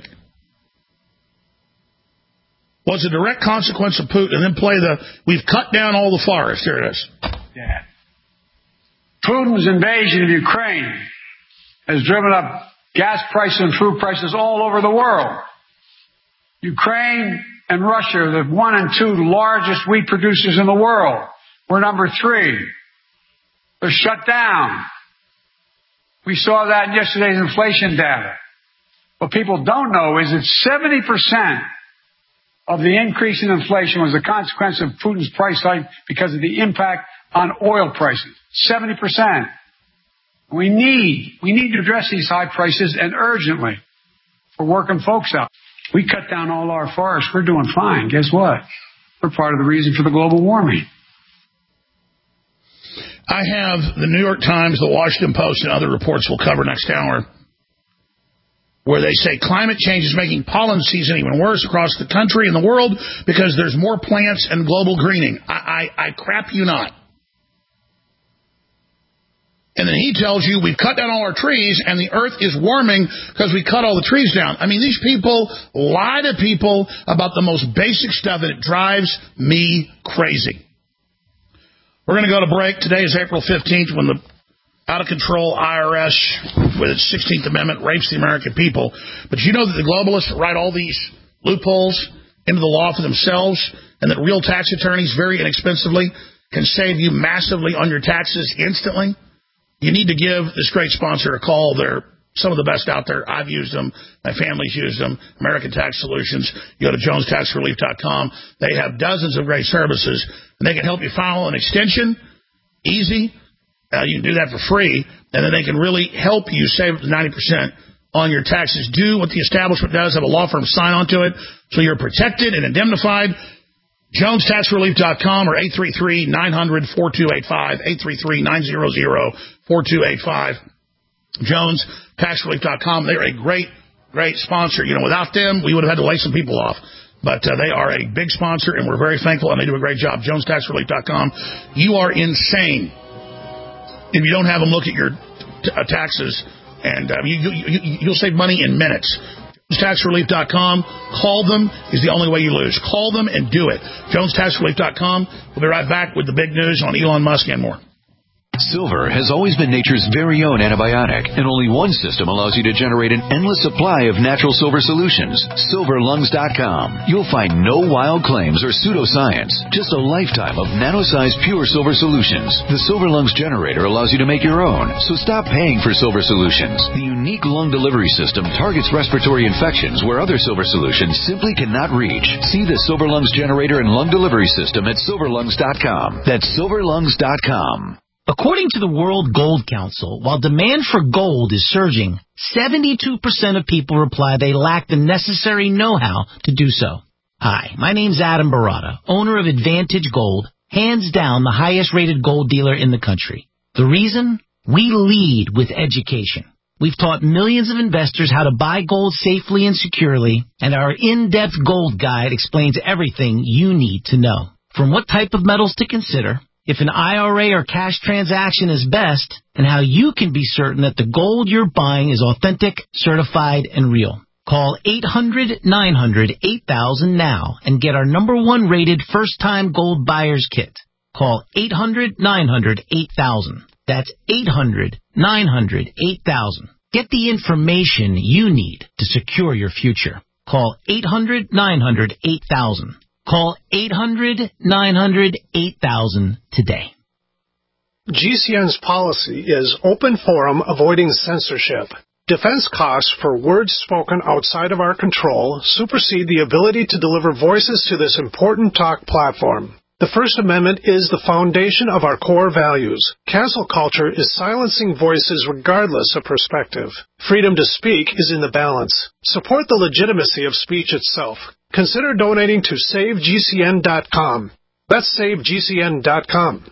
was a direct consequence of Putin. And then play we've cut down all the forests. Here it is. Yeah. Putin's invasion of Ukraine has driven up gas prices and food prices all over the world. Ukraine and Russia are the 1 and 2 largest wheat producers in the world. We're number 3. They're shut down. We saw that in yesterday's inflation data. What people don't know is that 70% of the increase in inflation was a consequence of Putin's price hike because of the impact on oil prices. 70%. We need to address these high prices, and urgently, for working folks out. We cut down all our forests. We're doing fine. Guess what? We're part of the reason for the global warming. I have the New York Times, the Washington Post, and other reports we'll cover next hour, where they say climate change is making pollen season even worse across the country and the world because there's more plants and global greening. I crap you not. And then he tells you we've cut down all our trees and the earth is warming because we cut all the trees down. I mean, these people lie to people about the most basic stuff, and it drives me crazy. We're going to go to break. Today is April 15th, when the out-of-control IRS, with its 16th Amendment, rapes the American people. But you know that the globalists write all these loopholes into the law for themselves, and that real tax attorneys very inexpensively can save you massively on your taxes instantly? You need to give this great sponsor a call. They're some of the best out there. I've used them. My family's used them. American Tax Solutions. You go to JonesTaxRelief.com. They have dozens of great services, and they can help you file an extension. Easy. You can do that for free, and then they can really help you save 90% on your taxes. Do what the establishment does. Have a law firm sign on to it so you're protected and indemnified. JonesTaxRelief.com or 833-900-4285, 833-900-4285. JonesTaxRelief.com. They're a great, great sponsor. You know, without them, we would have had to lay some people off. But they are a big sponsor, and we're very thankful, and they do a great job. JonesTaxRelief.com. You are insane if you don't have them look at your taxes, and you'll save money in minutes. JonesTaxRelief.com. Call them is the only way you lose. Call them and do it. JonesTaxRelief.com. We'll be right back with the big news on Elon Musk and more. Silver has always been nature's very own antibiotic, and only one system allows you to generate an endless supply of natural silver solutions. SilverLungs.com. You'll find no wild claims or pseudoscience, just a lifetime of nano-sized pure silver solutions. The Silver Lungs generator allows you to make your own, so stop paying for silver solutions. The unique lung delivery system targets respiratory infections where other silver solutions simply cannot reach. See the Silver Lungs generator and lung delivery system at SilverLungs.com. That's SilverLungs.com. According to the World Gold Council, while demand for gold is surging, 72% of people reply they lack the necessary know-how to do so. Hi, my name's Adam Barata, owner of Advantage Gold, hands down the highest-rated gold dealer in the country. The reason? We lead with education. We've taught millions of investors how to buy gold safely and securely, and our in-depth gold guide explains everything you need to know. From what type of metals to consider, if an IRA or cash transaction is best, and how you can be certain that the gold you're buying is authentic, certified, and real. Call 800-900-8000 now and get our #1 rated first-time gold buyer's kit. Call 800-900-8000. That's 800-900-8000. Get the information you need to secure your future. Call 800-900-8000. Call 800-900-8000 today. GCN's policy is open forum avoiding censorship. Defense costs for words spoken outside of our control supersede the ability to deliver voices to this important talk platform. The First Amendment is the foundation of our core values. Cancel culture is silencing voices regardless of perspective. Freedom to speak is in the balance. Support the legitimacy of speech itself. Consider donating to SaveGCN.com. That's SaveGCN.com.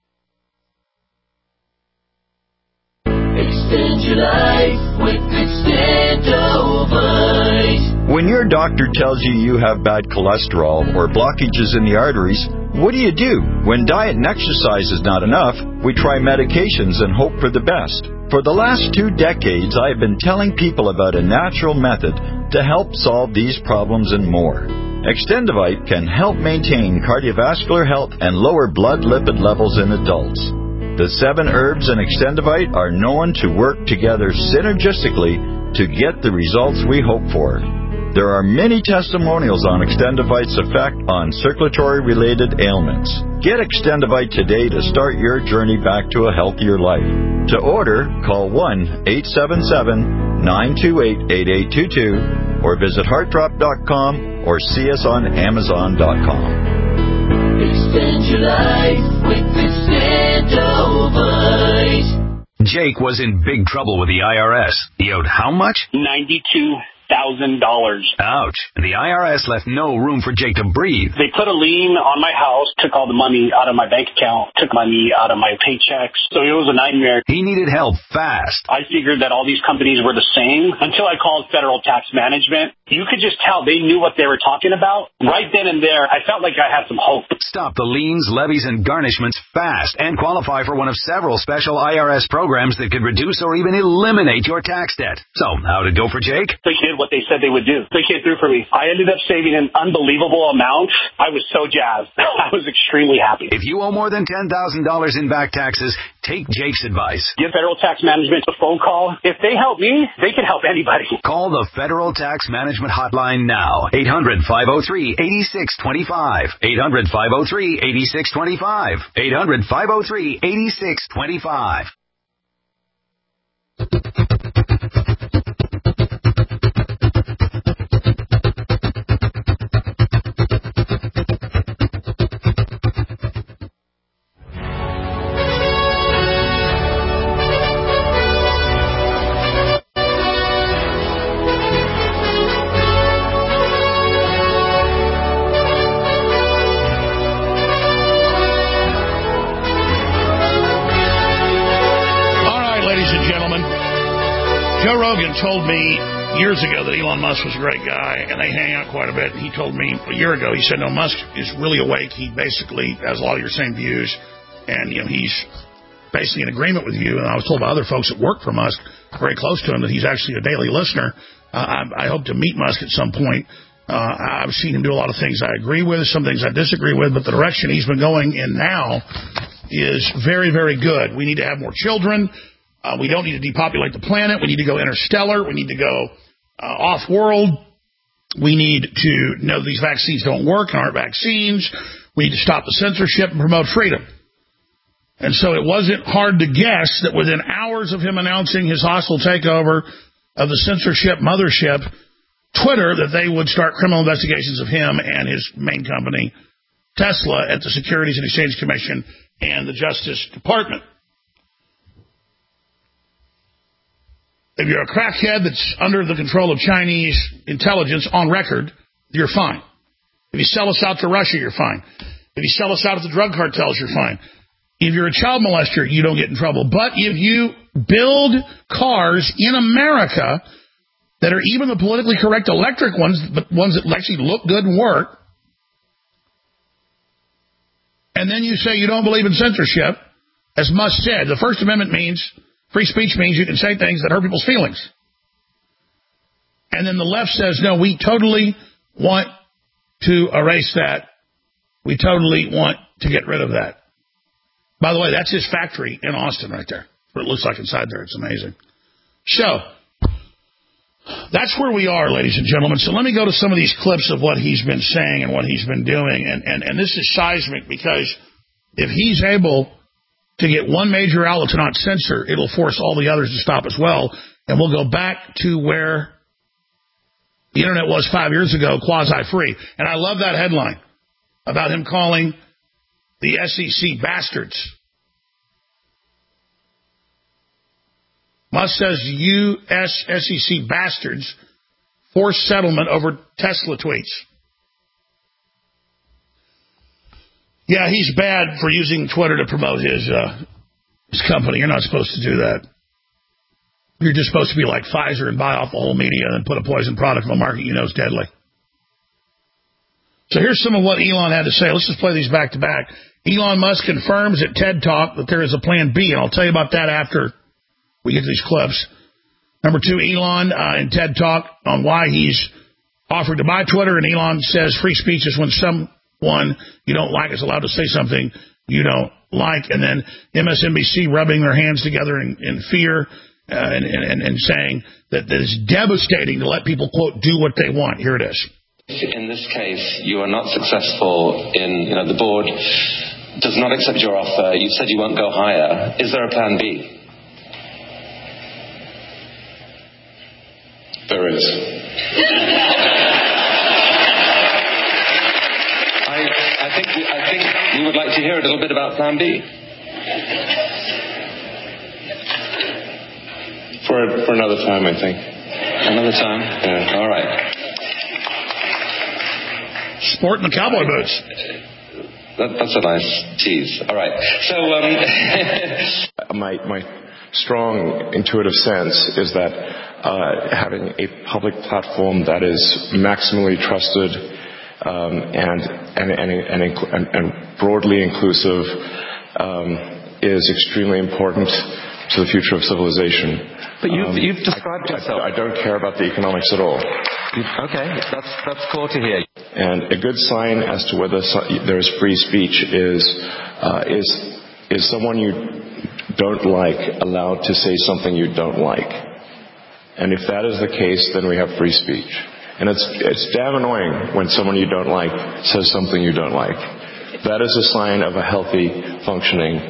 Extend your life with Extendovite. When your doctor tells you you have bad cholesterol or blockages in the arteries, what do? When diet and exercise is not enough, we try medications and hope for the best. For the last 2 decades, I have been telling people about a natural method to help solve these problems and more. Extendovite can help maintain cardiovascular health and lower blood lipid levels in adults. The 7 herbs in Extendovite are known to work together synergistically to get the results we hope for. There are many testimonials on Extendovite's effect on circulatory-related ailments. Get Extendovite today to start your journey back to a healthier life. To order, call 1-877-928-8822 or visit heartdrop.com or see us on amazon.com. Extend your life with Extendovite. Jake was in big trouble with the IRS. He owed how much? $92,000. Ouch. And the IRS left no room for Jake to breathe. They put a lien on my house, took all the money out of my bank account, took money out of my paychecks. So it was a nightmare. He needed help fast. I figured that all these companies were the same until I called Federal Tax Management. You could just tell they knew what they were talking about. Right then and there, I felt like I had some hope. Stop the liens, levies, and garnishments fast and qualify for one of several special IRS programs that could reduce or even eliminate your tax debt. So, how'd it go for Jake? They did what they said they would do. They came through for me. I ended up saving an unbelievable amount. I was so jazzed. I was extremely happy. If you owe more than $10,000 in back taxes, take Jake's advice. Give Federal Tax Management a phone call. If they help me, they can help anybody. Call the Federal Tax Management Hotline now. 800-503-8625. 800-503-8625. 800-503-8625. Joe Rogan told me years ago that Elon Musk was a great guy, and they hang out quite a bit. And he told me a year ago, he said, no, Musk is really awake. He basically has a lot of your same views, and he's basically in agreement with you. And I was told by other folks that work for Musk, very close to him, that he's actually a daily listener. I hope to meet Musk at some point. I've seen him do a lot of things I agree with, some things I disagree with, but the direction he's been going in now is very, very good. We need to have more children. We don't need to depopulate the planet. We need to go interstellar. We need to go off-world. We need to know these vaccines don't work and aren't vaccines. We need to stop the censorship and promote freedom. And so it wasn't hard to guess that within hours of him announcing his hostile takeover of the censorship mothership, Twitter, that they would start criminal investigations of him and his main company, Tesla, at the Securities and Exchange Commission and the Justice Department. If you're a crackhead that's under the control of Chinese intelligence on record, you're fine. If you sell us out to Russia, you're fine. If you sell us out to the drug cartels, you're fine. If you're a child molester, you don't get in trouble. But if you build cars in America that are even the politically correct electric ones, but ones that actually look good and work. And then you say you don't believe in censorship, as Musk said. The First Amendment means, free speech means you can say things that hurt people's feelings. And then the left says, no, we totally want to erase that. We totally want to get rid of that. By the way, that's his factory in Austin right there. What it looks like inside there. It's amazing. So, that's where we are, ladies and gentlemen. So let me go to some of these clips of what he's been saying and what he's been doing. And this is seismic, because if he's able to get one major outlet to not censor, it'll force all the others to stop as well. And we'll go back to where the internet was 5 years ago, quasi-free. And I love that headline about him calling the SEC bastards. Musk says U.S. SEC bastards forced settlement over Tesla tweets. Yeah, he's bad for using Twitter to promote his company. You're not supposed to do that. You're just supposed to be like Pfizer and buy off the whole media and then put a poison product on the market you know is deadly. So here's some of what Elon had to say. Let's just play these back to back. Elon Musk confirms at TED Talk that there is a plan B, and I'll tell you about that after we get to these clips. Number two, Elon in TED Talk on why he's offered to buy Twitter, and Elon says free speech is when someone you don't like is allowed to say something you don't like. And then MSNBC rubbing their hands together in fear and saying that it's devastating to let people, quote, do what they want. Here it is. In this case, you are not successful in, the board does not accept your offer. You said you won't go higher. Is there a plan B? There is. I think we would like to hear a little bit about plan B. For another time, I think. Another time? Yeah. All right. Sporting the cowboy boots. That's a nice tease. All right. So, my strong intuitive sense is that having a public platform that is maximally trusted and broadly inclusive is extremely important to the future of civilization. But you've described yourself. I don't care about the economics at all. Okay, that's cool to hear. And a good sign as to whether there is free speech is someone you don't like allowed to say something you don't like. And if that is the case, then we have free speech. And it's damn annoying when someone you don't like says something you don't like. That is a sign of a healthy, functioning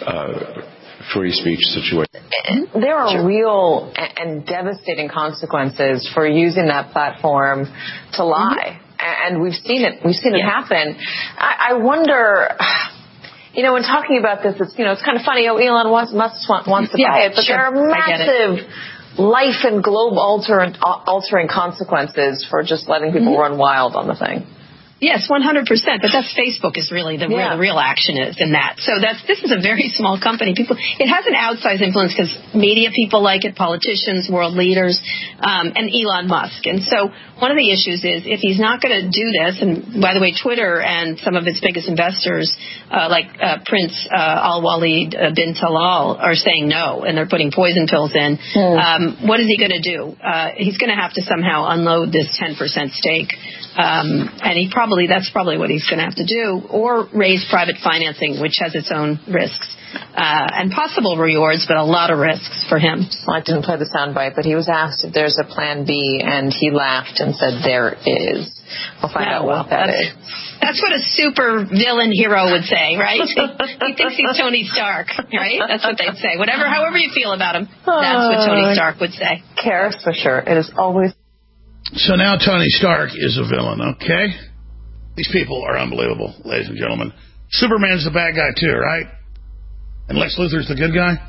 free speech situation. There are real and devastating consequences for using that platform to lie. And we've seen it. We've seen it happen. I wonder, when talking about this, it's kind of funny. Elon Musk wants to buy it, but there are massive life and globe altering consequences for just letting people run wild on the thing. Yes, 100%. But that's Facebook is really where the real action is in that. So this is a very small company. It has an outsized influence because media people like it, politicians, world leaders, and Elon Musk. And so one of the issues is if he's not going to do this, and by the way, Twitter and some of its biggest investors, like Prince Al-Walid bin Talal, are saying no, and they're putting poison pills in. What is he going to do? He's going to have to somehow unload this 10% stake. And that's probably what he's going to have to do, or raise private financing, which has its own risks and possible rewards, but a lot of risks for him. Well, I didn't play the soundbite, but he was asked if there's a plan B, and he laughed and said there is. We'll find out what that is. That's what a super villain hero would say, right? He thinks he's Tony Stark, right? That's what they'd say. However you feel about him, that's what Tony Stark would say. Karis, for sure. It is always. So now Tony Stark is a villain, okay? These people are unbelievable, ladies and gentlemen. Superman's the bad guy too, right? And Lex Luthor's the good guy?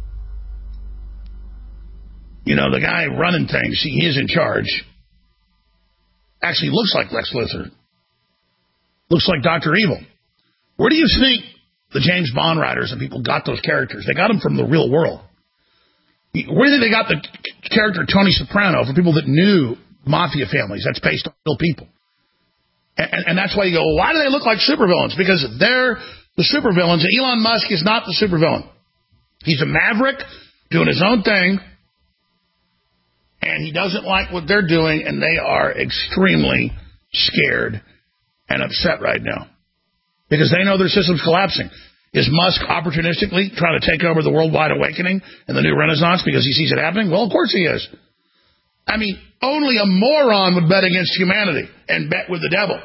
The guy running things, he is in charge. Actually looks like Lex Luthor. Looks like Dr. Evil. Where do you think the James Bond writers and people got those characters? They got them from the real world. Where do you think they got the character Tony Soprano? For people that knew mafia families, that's based on real people. And that's why you go, well, why do they look like supervillains? Because they're the supervillains, and Elon Musk is not the supervillain. He's a maverick doing his own thing, and he doesn't like what they're doing, and they are extremely scared and upset right now because they know their system's collapsing. Is Musk opportunistically trying to take over the worldwide awakening and the new renaissance because he sees it happening? Well, of course he is. I mean, only a moron would bet against humanity and bet with the devil.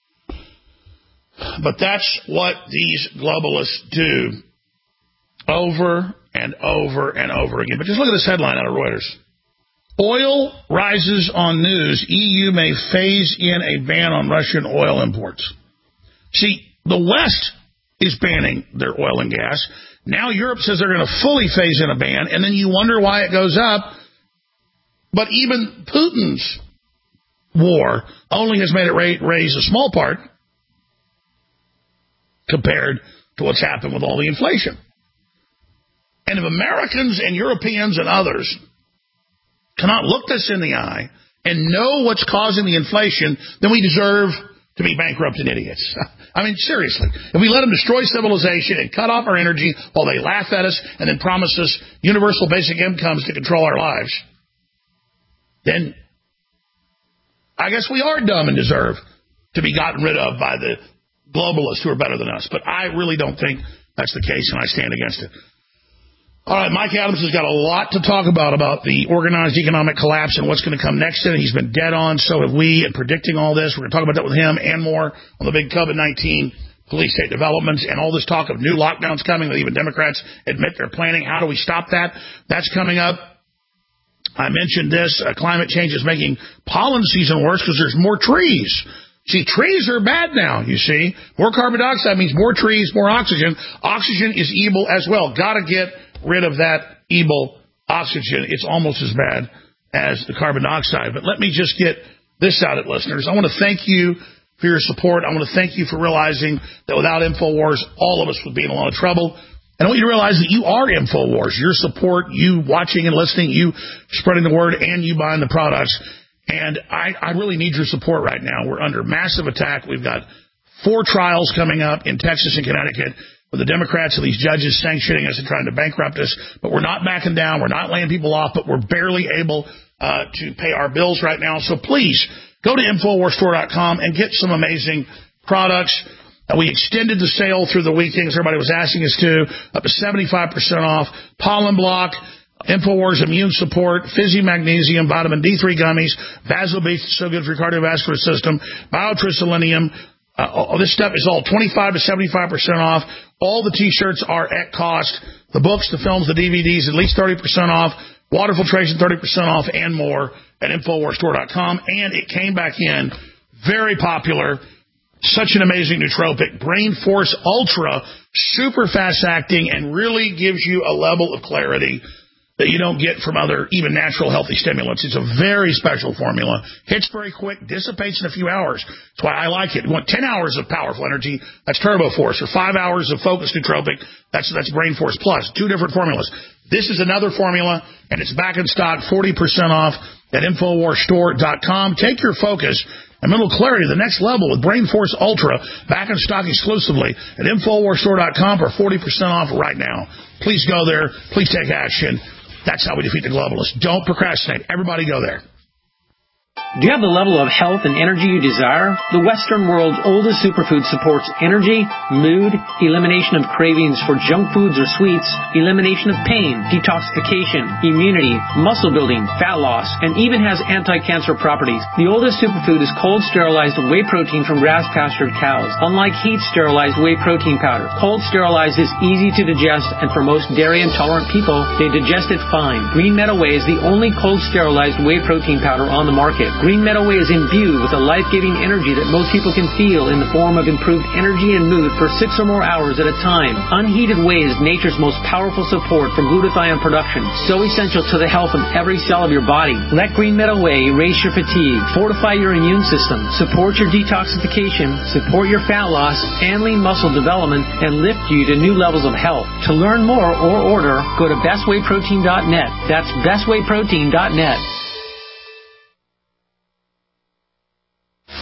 But that's what these globalists do over and over and over again. But just look at this headline out of Reuters. Oil rises on news. EU may phase in a ban on Russian oil imports. See, the West is banning their oil and gas. Now Europe says they're going to fully phase in a ban, and then you wonder why it goes up. But even Putin's war only has made it raise a small part compared to what's happened with all the inflation. And if Americans and Europeans and others cannot look this in the eye and know what's causing the inflation, then we deserve to be bankrupt and idiots. I mean, seriously. If we let them destroy civilization and cut off our energy while they laugh at us and then promise us universal basic incomes to control our lives, then I guess we are dumb and deserve to be gotten rid of by the globalists who are better than us. But I really don't think that's the case, and I stand against it. All right, Mike Adams has got a lot to talk about the organized economic collapse and what's going to come next in it. He's been dead on, so have we, in predicting all this. We're going to talk about that with him and more on the big COVID-19 police state developments and all this talk of new lockdowns coming that even Democrats admit they're planning. How do we stop that? That's coming up. I mentioned this. Climate change is making pollen season worse because there's more trees. See, trees are bad now, you see. More carbon dioxide means more trees, more oxygen. Oxygen is evil as well. Got to get rid of that evil oxygen. It's almost as bad as the carbon dioxide. But let me just get this out at listeners. I want to thank you for your support. I want to thank you for realizing that without InfoWars, all of us would be in a lot of trouble. And I want you to realize that you are InfoWars. Your support, you watching and listening, you spreading the word, and you buying the products. And I really need your support right now. We're under massive attack. We've got 4 trials coming up in Texas and Connecticut with the Democrats and these judges sanctioning us and trying to bankrupt us. But we're not backing down. We're not laying people off, but we're barely able to pay our bills right now. So please go to InfoWarsStore.com and get some amazing products. We extended the sale through the weekend, as everybody was asking us to, up to 75% off. Pollen Block, InfoWars Immune Support, Fizzy Magnesium, Vitamin D3 Gummies, Vasobeast, so good for your cardiovascular system, Biotricelinium. This stuff is all 25 to 75% off. All the T-shirts are at cost. The books, the films, the DVDs, at least 30% off. Water filtration, 30% off, and more at InfoWarsStore.com. And it came back in very popular. Such an amazing nootropic. Brain Force Ultra, super fast acting, and really gives you a level of clarity that you don't get from other, even natural healthy stimulants. It's a very special formula. Hits very quick, dissipates in a few hours. That's why I like it. You want 10 hours of powerful energy, that's Turbo Force. Or 5 hours of focused nootropic, that's Brain Force Plus. 2 different formulas. This is another formula, and it's back in stock, 40% off at InfoWarsStore.com. Take your focus and mental clarity to the next level with Brain Force Ultra, back in stock exclusively at InfoWarsStore.com for 40% off right now. Please go there. Please take action. That's how we defeat the globalists. Don't procrastinate. Everybody go there. Do you have the level of health and energy you desire? The Western world's oldest superfood supports energy, mood, elimination of cravings for junk foods or sweets, elimination of pain, detoxification, immunity, muscle building, fat loss, and even has anti-cancer properties. The oldest superfood is cold sterilized whey protein from grass-pastured cows. Unlike heat sterilized whey protein powder, cold sterilized is easy to digest, and for most dairy intolerant people, they digest it fine. Green Meadow Whey is the only cold sterilized whey protein powder on the market. Green Meadow Whey is imbued with a life-giving energy that most people can feel in the form of improved energy and mood for 6 or more hours at a time. Unheated whey is nature's most powerful support for glutathione production, so essential to the health of every cell of your body. Let Green Meadow Whey erase your fatigue, fortify your immune system, support your detoxification, support your fat loss and lean muscle development, and lift you to new levels of health. To learn more or order, go to bestwayprotein.net. That's bestwayprotein.net.